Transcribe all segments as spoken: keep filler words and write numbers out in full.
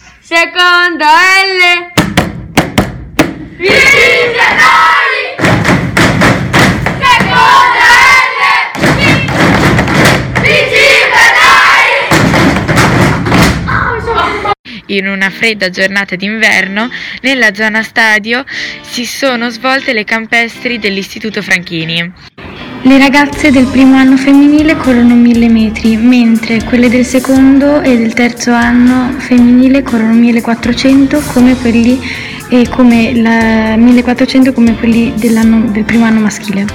Seconda L. Vivi noi! Seconda L. Vivi noi! In una fredda giornata d'inverno, nella zona stadio si sono svolte le campestri dell'Istituto Franchini. Le ragazze del primo anno femminile corrono mille metri, mentre quelle del secondo e del terzo anno femminile corrono millequattrocento come quelli e come la millequattrocento come quelli dell'anno, del primo anno maschile.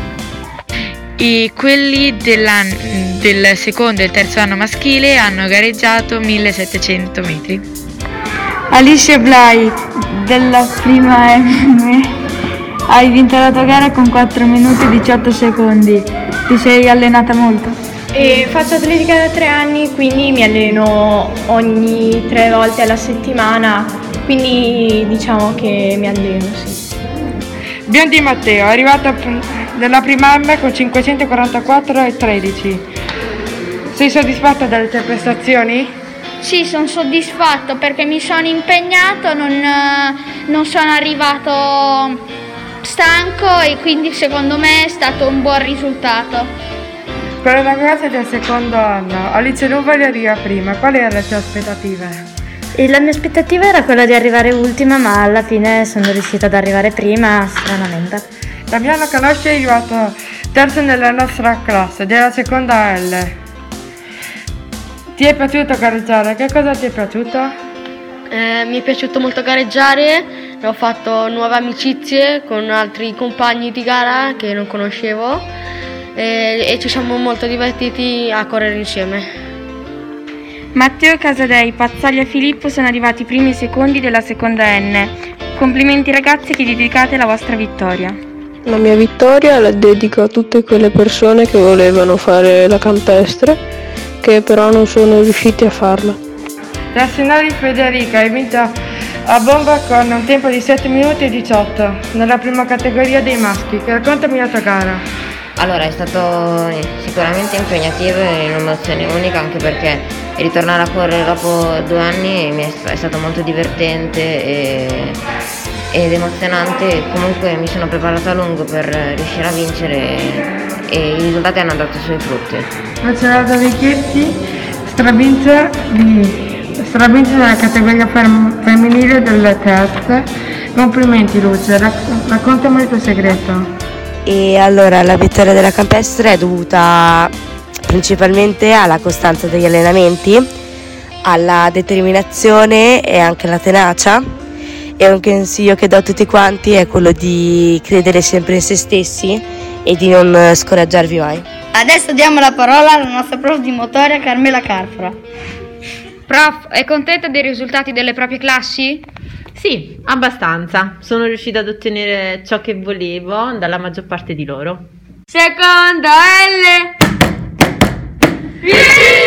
E quelli del secondo e il terzo anno maschile hanno gareggiato millesettecento metri. Alice Blai della prima M hai vinto la tua gara con quattro minuti e diciotto secondi. Ti sei allenata molto? E faccio atletica da tre anni, quindi mi alleno ogni tre volte alla settimana, quindi diciamo che mi alleno, sì. Biondi Matteo, è arrivata nella prima M con cinquecentoquarantaquattro e tredici. Sei soddisfatta delle tue prestazioni? Sì, sono soddisfatto perché mi sono impegnato, non, non sono arrivato stanco e quindi secondo me è stato un buon risultato. Per le ragazze del secondo anno, Alice Nuvali arriva prima, quali erano le tue aspettative? E la mia aspettativa era quella di arrivare ultima, ma alla fine sono riuscita ad arrivare prima, stranamente. Damiano Canosci è arrivato terzo nella nostra classe, della seconda L. Ti è piaciuto gareggiare? Che cosa ti è piaciuto? Eh, mi è piaciuto molto gareggiare. Ho fatto nuove amicizie con altri compagni di gara che non conoscevo e, e ci siamo molto divertiti a correre insieme. Matteo Casadei, Pazzaglia e Filippo sono arrivati primi e secondi della seconda N. Complimenti ragazzi che dedicate la vostra vittoria. La mia vittoria la dedico a tutte quelle persone che volevano fare la campestre, che però non sono riusciti a farla. La signora Federica hai vinto a bomba con un tempo di sette minuti e diciotto nella prima categoria dei maschi. Raccontami la tua gara. Allora, è stato sicuramente impegnativo e un'emozione unica, anche perché ritornare a correre dopo due anni mi è, è stato molto divertente e, ed emozionante. Comunque mi sono preparata a lungo per riuscire a vincere e, e i risultati hanno dato i suoi frutti. La Cerata Vecchietti stravince di stravince nella categoria fem- femminile delle terze. Complimenti Luce, Rac- raccontami il tuo segreto. E allora la vittoria della campestre è dovuta principalmente alla costanza degli allenamenti, alla determinazione e anche alla tenacia, e un consiglio che do a tutti quanti è quello di credere sempre in se stessi e di non scoraggiarvi mai. Adesso diamo la parola alla nostra prof di motoria Carmela Carfora. Prof, è contenta dei risultati delle proprie classi? Sì, abbastanza. Sono riuscita ad ottenere ciò che volevo dalla maggior parte di loro. Seconda L.